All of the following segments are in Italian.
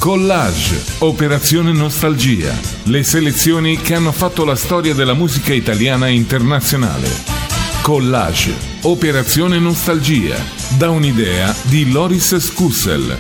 Collage, Operazione Nostalgia, le selezioni che hanno fatto la storia della musica italiana e internazionale. Collage, Operazione Nostalgia, da un'idea di Loris Scussel.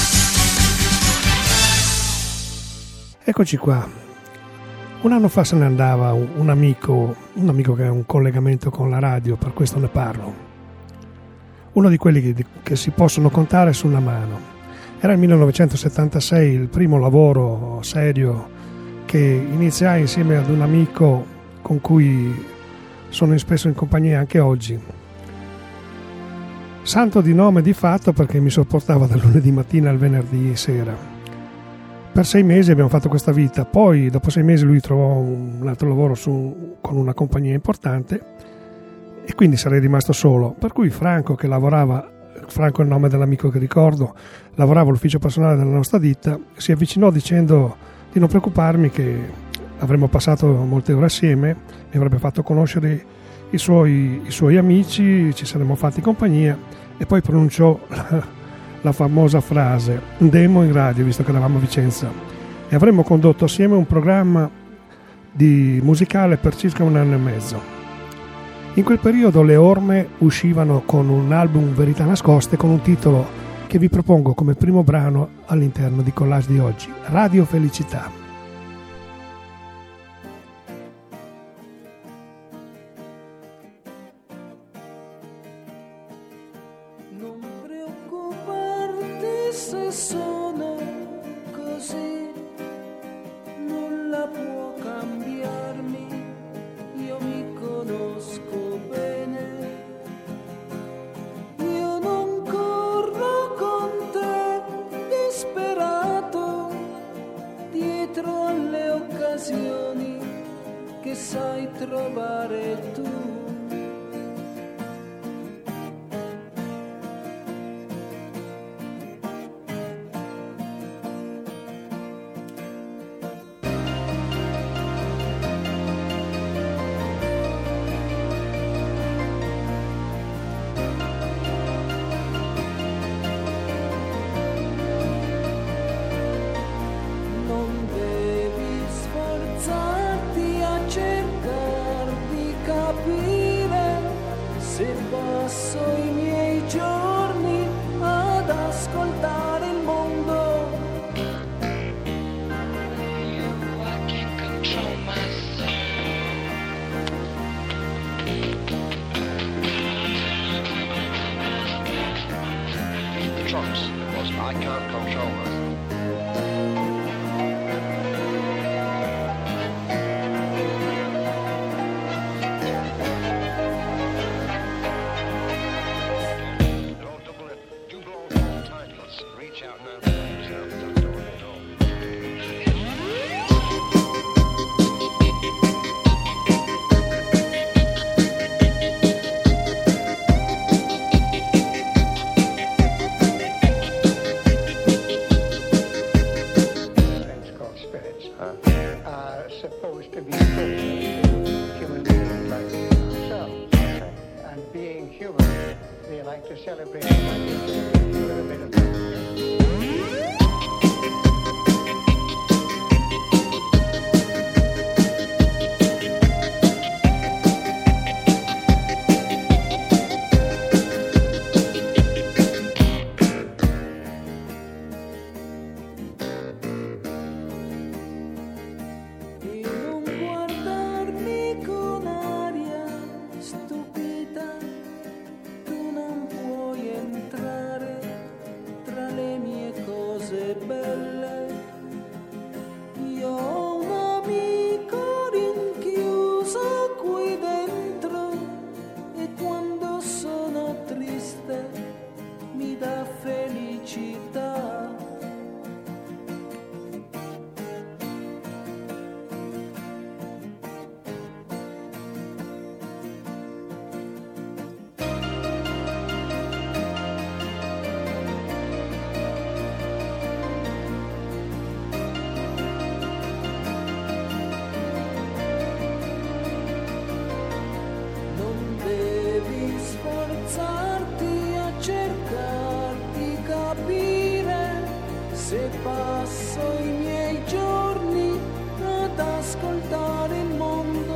Eccoci qua. Un anno fa se ne andava un amico che ha un collegamento con la radio, per questo ne parlo. Uno di quelli che si possono contare su una mano. Era il 1976, il primo lavoro serio che iniziai insieme ad un amico con cui sono spesso in compagnia anche oggi. Santo di nome e di fatto perché mi sopportava dal lunedì mattina al venerdì sera. Per 6 mesi abbiamo fatto questa vita, poi dopo 6 mesi lui trovò un altro lavoro con una compagnia importante e quindi sarei rimasto solo. Per cui Franco è il nome dell'amico che ricordo, lavorava all'ufficio personale della nostra ditta, si avvicinò dicendo di non preoccuparmi che avremmo passato molte ore assieme, mi avrebbe fatto conoscere i suoi amici, ci saremmo fatti compagnia e poi pronunciò la famosa frase "Demo in radio", visto che eravamo a Vicenza, e avremmo condotto assieme un programma musicale per circa 1 anno e mezzo. In quel periodo le Orme uscivano con un album Verità nascoste con un titolo che vi propongo come primo brano all'interno di Collage di oggi, Radio Felicità. Non preoccuparti se sono così, nulla può cambiarmi, io mi conosco bene, io non corro con te disperato dietro alle occasioni che sai trovare tu. Passo i miei giorni ad ascoltare il mondo. I can't control myself. The trucks was I can't control myself. Supposed to be human beings like ourselves, and being human, they like to celebrate with a bit of stupida, tu non puoi entrare se passo i miei giorni ad ascoltare il mondo.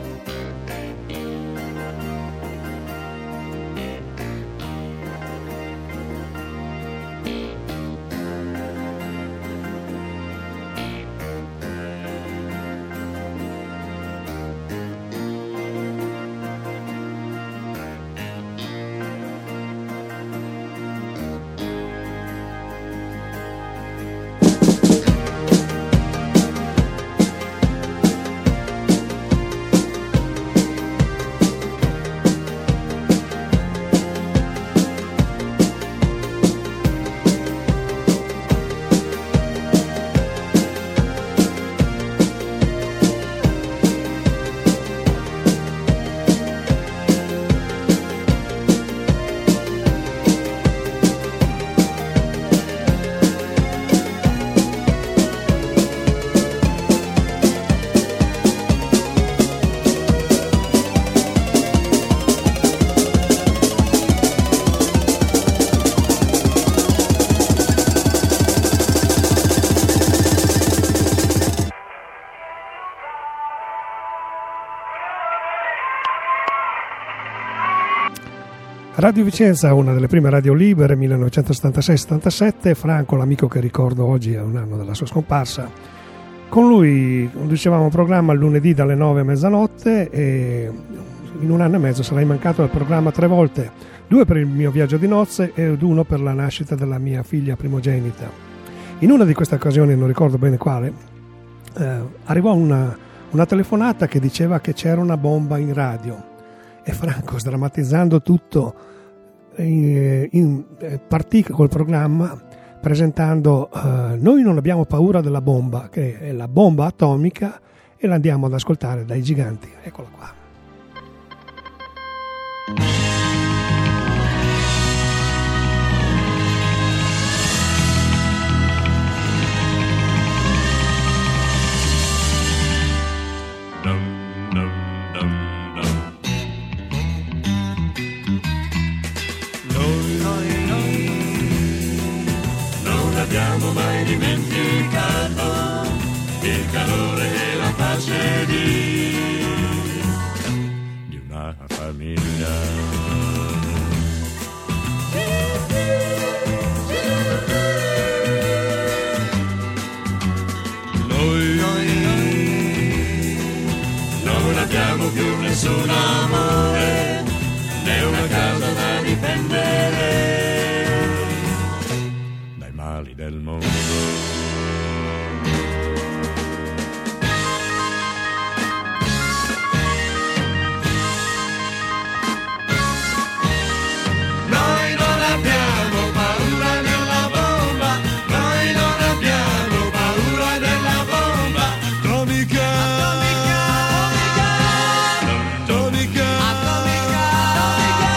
Radio Vicenza, una delle prime radio libere, 1976-77. Franco, l'amico che ricordo oggi, è un anno dalla sua scomparsa. Con lui conducevamo un programma il lunedì dalle 9 a mezzanotte e in un anno e mezzo sarei mancato al programma 3 volte, 2 per il mio viaggio di nozze ed 1 per la nascita della mia figlia primogenita. In una di queste occasioni, non ricordo bene quale, arrivò una telefonata che diceva che c'era una bomba in radio e Franco, sdrammatizzando tutto, partì col programma presentando noi non abbiamo paura della bomba, che è la bomba atomica, e la andiamo ad ascoltare dai Giganti. Eccola qua. Abbiamo mai dimenticato il calore e la pace di una famiglia. Noi non abbiamo più nessun amore, né una casa da difendere del mondo. Noi non abbiamo paura della bomba, noi non abbiamo paura della bomba atomica, atomica, atomica, atomica.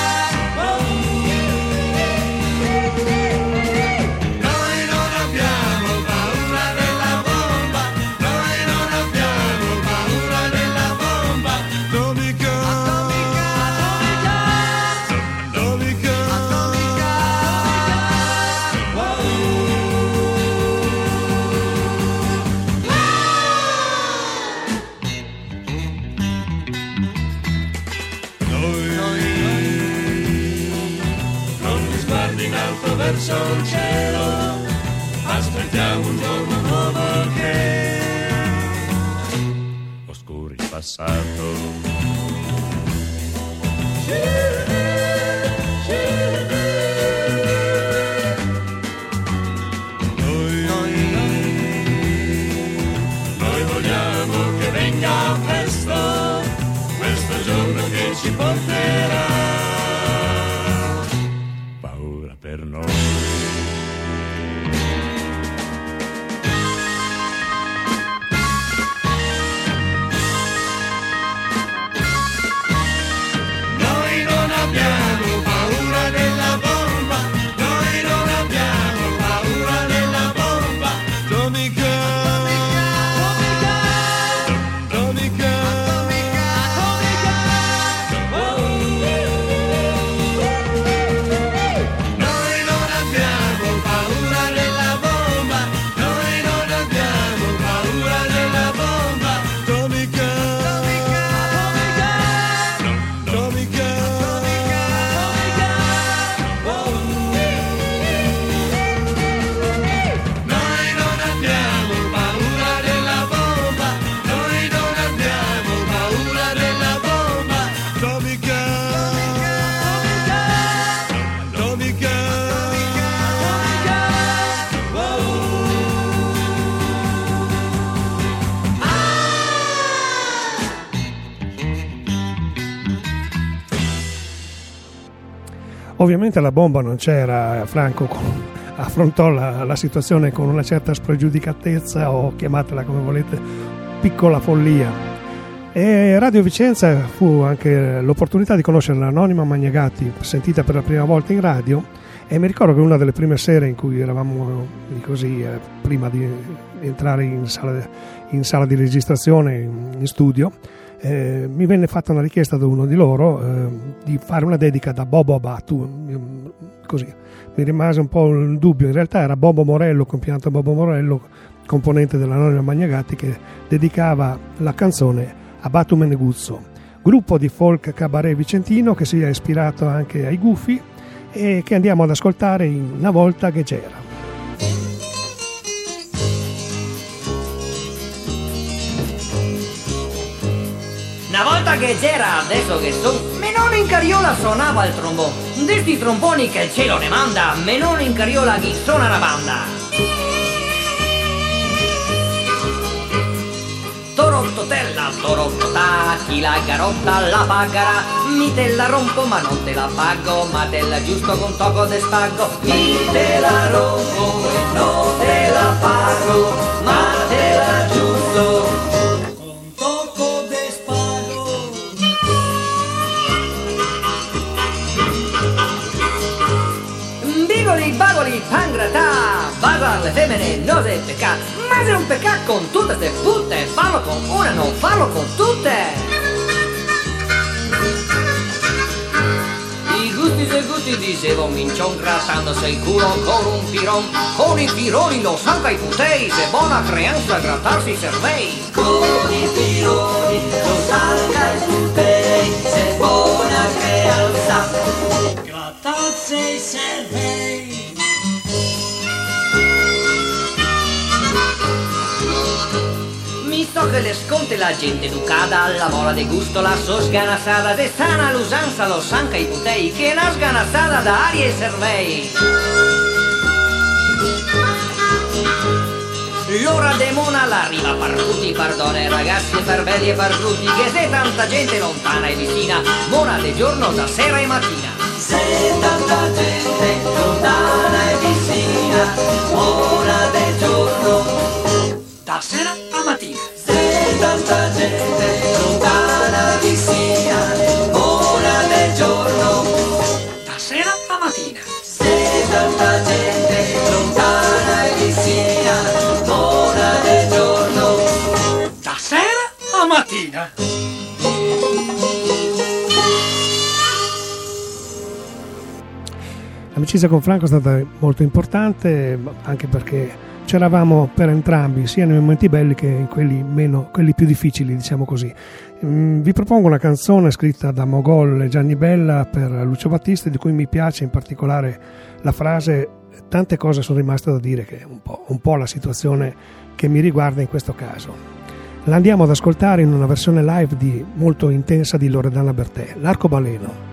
Verso il cielo, aspettiamo un giorno nuovo che oscuri il passato. Noi vogliamo che venga presto questo giorno che ci porterà paura per noi. Noi non abbiamo paura della Ovviamente la bomba non c'era, Franco affrontò la situazione con una certa spregiudicatezza, o chiamatela come volete, piccola follia. E Radio Vicenza fu anche l'opportunità di conoscere l'anonima Magnagatti, sentita per la prima volta in radio, e mi ricordo che una delle prime sere in cui eravamo così, prima di entrare in sala di registrazione, in studio, mi venne fatta una richiesta da uno di loro di fare una dedica da Bobo Abatu. Così mi rimase un po' il dubbio. In realtà era Bobo Morello, compianto Bobo Morello, componente dell'anonima Magnagatti, che dedicava la canzone a Batu Meneguzzo, gruppo di folk cabaret vicentino che si è ispirato anche ai Gufi e che andiamo ad ascoltare in Una volta che c'era. Una volta che c'era, adesso che son, Menone in carriola suonava il trombone. Di sti tromboni che il cielo ne manda, Menone in carriola chi suona una banda. Torottotella, torottotà, chi la garotta la pagherà. Mi te la rompo ma non te la pago, ma te la giusto con toco de spago. Mi te la rompo e non te la pago, ma te la giusto con toco de spago. Bigoli, bagoli, pangratà, bagar le femmine, non è peccato. Ma se un peccato con tutte ste putte, farlo con una, non farlo con tutte. I gusti dicevo mincion, grattandosi il culo con i pironi lo sanca i putei, se buona creanza grattarsi i cervei. Con i pironi lo sanca i putei, se buona creanza grattarsi i cervei. So che le sconte la gente educata, alla mola de gusto la so sganassata, de sana l'usanza lo sanca i putei, che è una sganassata da aria e cervei. L'ora demona l'arriva per tutti, pardone ragazzi, per belli e per brutti, che se tanta gente lontana e vicina, mona de giorno, da sera e mattina. Se tanta gente lontana e vicina, mona de giorno, da sera a mattina. Se tanta gente lontana e vicina, mona de giorno, da sera a mattina. Se tanta gente lontana e vicina, mona de giorno, da sera a mattina. L'amicizia con Franco è stata molto importante, anche perché c'eravamo per entrambi, sia nei momenti belli che in quelli più difficili, diciamo così. Vi propongo una canzone scritta da Mogol e Gianni Bella per Lucio Battisti, di cui mi piace in particolare la frase "tante cose sono rimaste da dire", che è un po' la situazione che mi riguarda in questo caso. La andiamo ad ascoltare in una versione live molto intensa di Loredana Bertè, L'Arcobaleno.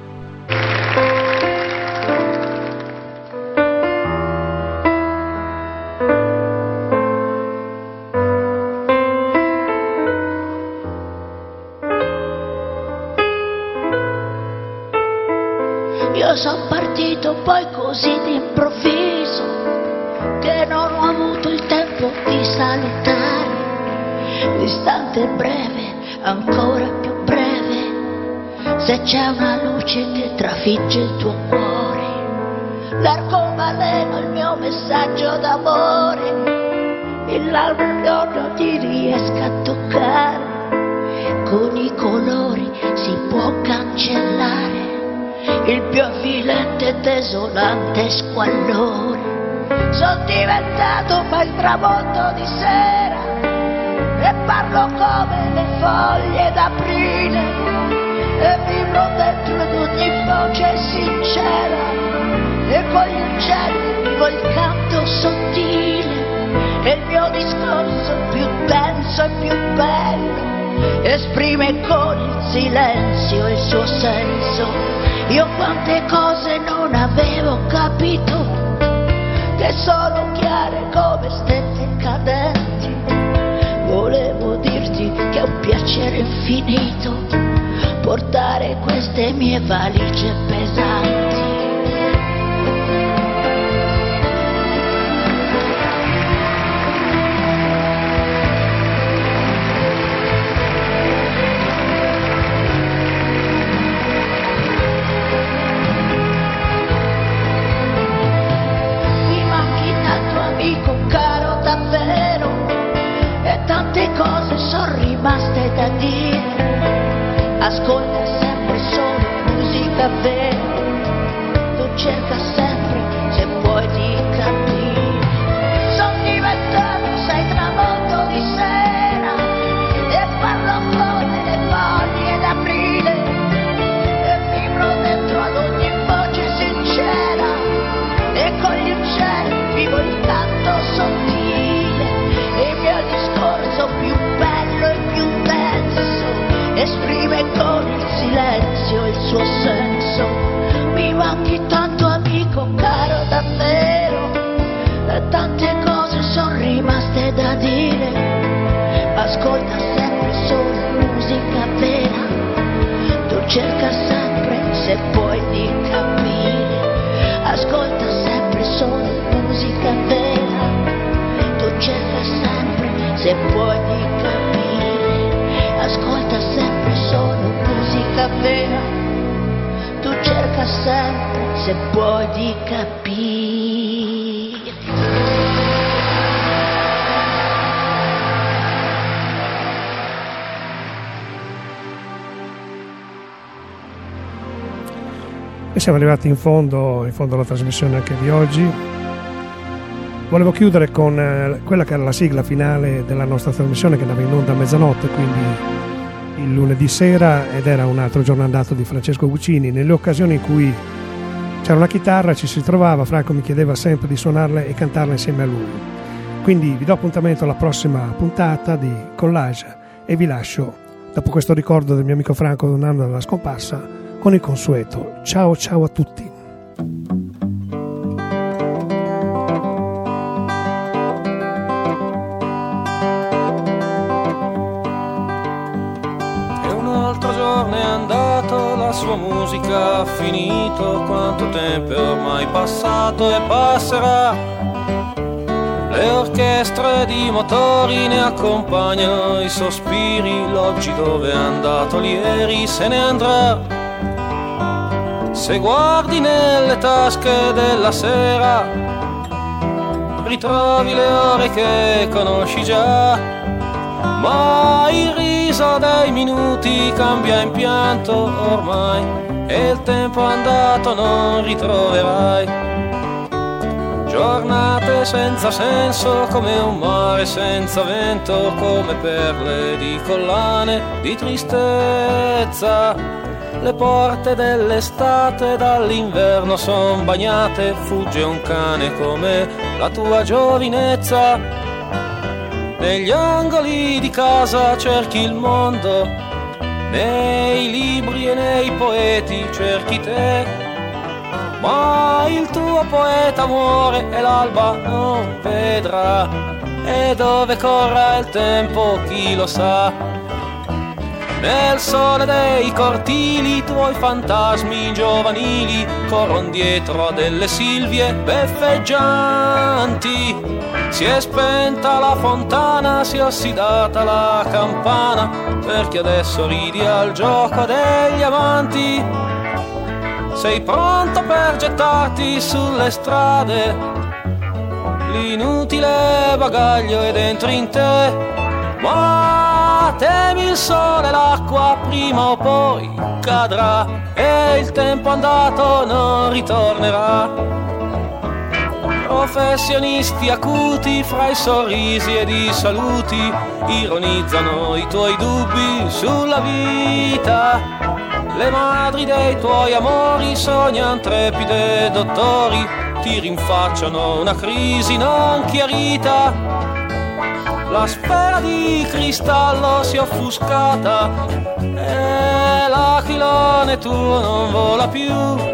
Io sono partito poi così d'improvviso che non ho avuto il tempo di salutare. L'istante è breve, ancora più breve, se c'è una luce che trafigge il tuo cuore. L'arcobaleno, il mio messaggio d'amore, il l'albero ti riesca a toccare. Con i colori si può cancellare il più avvilente e desolante squallore. Sono diventato poi il tramonto di sera e parlo come le foglie d'aprile e vibro dentro ad ogni voce sincera e con gli uccelli vivo il canto sottile e il mio discorso più denso e più bello esprime con il silenzio il suo senso. Io quante cose non avevo capito, che sono chiare come stelle cadenti. Volevo dirti che è un piacere infinito portare queste mie valigie pesanti. ascolta sempre solo musica vera, tu cerca sempre se puoi di capire. Sono diventato, sei tramonto di sera e parlo con le foglie d'aprile e vibro dentro ad ogni voce sincera e con gli uccelli vivo il canto sottile e il mio discorso più bello e più denso esprime con il silenzio il suo senso. Mi manchi tanto amico caro davvero, tante cose sono rimaste da dire, ascolta sempre solo musica vera, tu cerca sempre se puoi di capire, ascolta sempre solo musica vera, tu cerca sempre se puoi di capire, ascolta sempre solo musica vera, tu cerca sempre se puoi di capire. E siamo arrivati in fondo alla trasmissione anche di oggi. Volevo chiudere con quella che era la sigla finale della nostra trasmissione, che andava in onda a mezzanotte, quindi il lunedì sera, ed era Un altro giorno andato di Francesco Guccini. Nelle occasioni in cui c'era una chitarra, ci si trovava, Franco mi chiedeva sempre di suonarla e cantarla insieme a lui. Quindi vi do appuntamento alla prossima puntata di Collage e vi lascio, dopo questo ricordo del mio amico Franco un anno dalla scomparsa, con il consueto ciao ciao a tutti. E un altro giorno è andato, la sua musica ha finito, quanto tempo è ormai passato e passerà. Le orchestre di motori ne accompagnano i sospiri, l'oggi dove è andato l'ieri se ne andrà. Se guardi nelle tasche della sera, ritrovi le ore che conosci già, ma il riso dei minuti cambia in pianto ormai, e il tempo andato non ritroverai. Giornate senza senso come un mare senza vento, come perle di collane di tristezza. Le porte dell'estate dall'inverno son bagnate, fugge un cane come la tua giovinezza. Negli angoli di casa cerchi il mondo, nei libri e nei poeti cerchi te, ma il tuo poeta muore e l'alba non vedrà, e dove corra il tempo chi lo sa. Nel sole dei cortili i tuoi fantasmi giovanili corrono dietro a delle silvie beffeggianti. Si è spenta la fontana, si è ossidata la campana, perché adesso ridi al gioco degli amanti. Sei pronto per gettarti sulle strade, l'inutile bagaglio è dentro in te, ma temi il sole e l'acqua, prima o poi cadrà, e il tempo andato non ritornerà. Professionisti acuti fra i sorrisi ed i saluti ironizzano i tuoi dubbi sulla vita. Le madri dei tuoi amori sognan trepide dottori, ti rinfacciano una crisi non chiarita. La sfera di cristallo si è offuscata e l'aquilone tuo non vola più.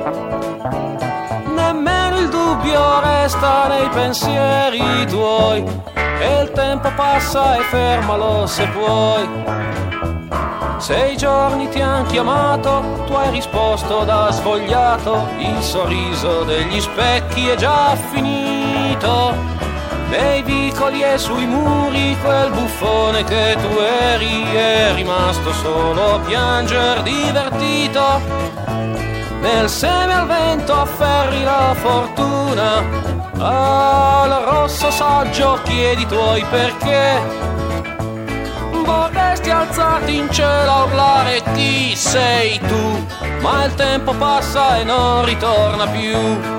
Nemmeno il dubbio resta nei pensieri tuoi, e il tempo passa e fermalo se puoi. Se i giorni ti han chiamato, tu hai risposto da svogliato, il sorriso degli specchi è già finito. Nei vicoli e sui muri quel buffone che tu eri è rimasto solo a pianger divertito. Nel seme al vento afferri la fortuna, al rosso saggio chiedi i tuoi perché, vorresti alzarti in cielo a urlare chi sei tu, ma il tempo passa e non ritorna più.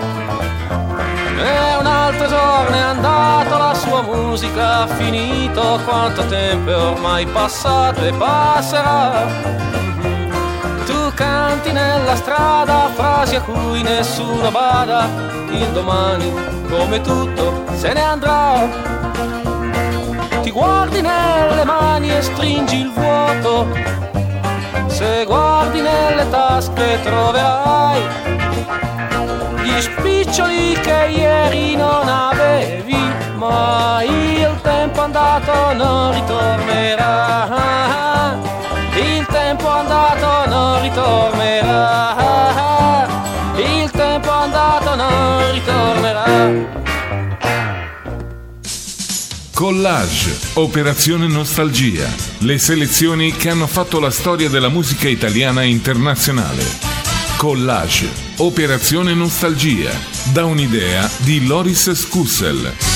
E un altro giorno è andato, la sua musica ha finito, quanto tempo è ormai passato e passerà. Tu canti nella strada frasi a cui nessuno bada, il domani come tutto se ne andrà. Ti guardi nelle mani e stringi il vuoto, se guardi nelle tasche troverai gli spiccioli che ieri non avevi, ma il tempo andato non ritornerà. Il tempo andato non ritornerà. Il tempo andato non ritornerà. Collage, Operazione Nostalgia, le selezioni che hanno fatto la storia della musica italiana e internazionale. Collage, Operazione Nostalgia, da un'idea di Loris Scussel.